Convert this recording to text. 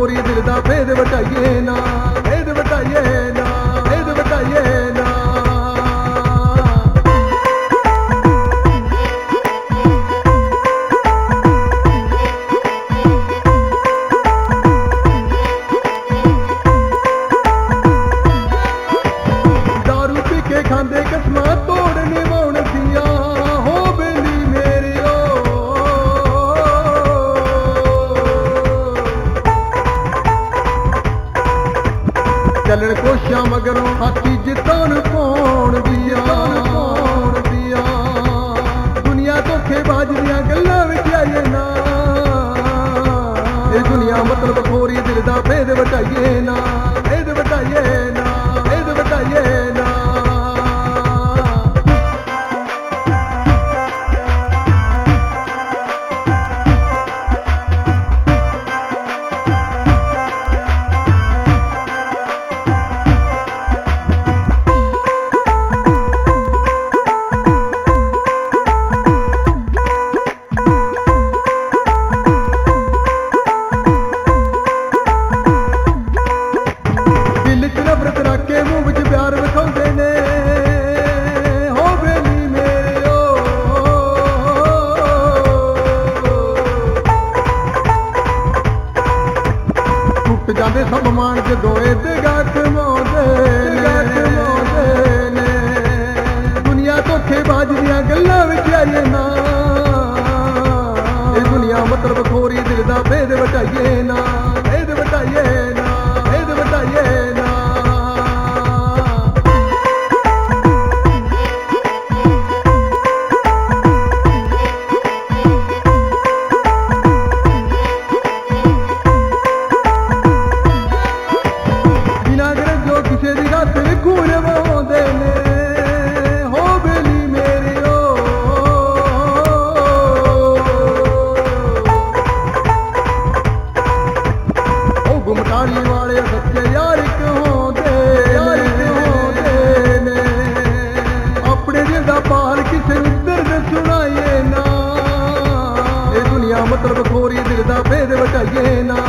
ਖੋਰੀ ਦਿਲ ਦਾ ਭੇਦ ਵਟਾਈਏ ਨਾ, ਭੇਦ ਵਟਾਈਏ ਨਾ, ਭੇਦ ਵਟਾਈਏ ਨਾ। ਦਾਰੂ ਪੀ ਕੇ ਖਾਂਦੇ ਕਸਮਾਂ ਤੋੜ ਨਿਭਾਉਣ ਦੀਆਂ, ਹੋ ਬੇਲੀ ਮੇਰਿਓ ਚੱਲਣ ਕੋਸ਼ਾਂ ਮਗਰੋਂ ਹਾਥੀ ਜਿੱਤਣ ਪਾਉਣ ਦੀਆਂ, ਦੁਨੀਆ ਧੋਖੇਬਾਜ਼ ਦੀਆਂ ਗੱਲਾਂ ਵਿੱਚ ਆਈਏ ਨਾ, ਇਹ ਦੁਨੀਆ ਮਤਲਬ ਖੋਰੀ ਦਿਲ ਦਾ ਭੇਦ ਵਟਾਈਏ ਨਾ, ਭੇਦ ਵਟਾਈਏ ਨਾ, ਭੇਦ ਵਟਾਈਏ ਨਾ। ਦਿਲ 'ਚ ਨਫ਼ਰਤ ਰੱਖ ਕੇ ਮੂੰਹ ਵਿੱਚ ਪਿਆਰ ਵਿਖਾਉਂਦੇ ਨੇ, ਹੋ ਬੇਲੀ ਮੇਰਿਓ ਟੁੱਟ ਜਾਂਦੇ ਸਭ ਮਾਣ ਜਦੋਂ ਇਹ ਦਗਾ ਕਮਾਉਂਦੇ ਨੇ, ਦੁਨੀਆ ਧੋਖੇਬਾਜ਼ ਦੀਆਂ ਗੱਲਾਂ ਵਿੱਚ ਆਈਏ ਨਾ, ਇਹ ਦੁਨੀਆ ਮਤਲਬ ਖੋਰੀ ਦਿਲ ਦਾ ਭੇਦ ਵਟਾਈਏ ਨਾ, ਭੇਦ ਵਟਾਈਏ ਨਾ, ਭੇਦ ਵਟਾਈਏ ਨਾ। ਬਿਨਾਂ ਗਰਜ ਜੋ ਕਿਸੇ ਦੀ ਰਾਤ ਖੂਨ ਵਹਾਉਂਦੇ ਨੇ, ਹੋ ਬੇਲੀ ਮੇਰਿਓ ਉਹ ਗੁਮਟਾਲੀ ਵਾਲੇ ਸੱਚੇ ਯਾਰ ਕਹਾਉਂਦੇ ਨੇ, ਆਪਣੇ ਦਿਲ ਦਾ ਪਾਲ ਕਿਸੇ ਨੂੰ ਦਰਦ ਸੁਣਾਈਏ ਨਾ, ਇਹ ਦੁਨੀਆ ਮਤਲਬ ਖੋਰੀ ਦਿਲ ਦਾ ਭੇਦ ਵਟਾਈਏ ਨਾ,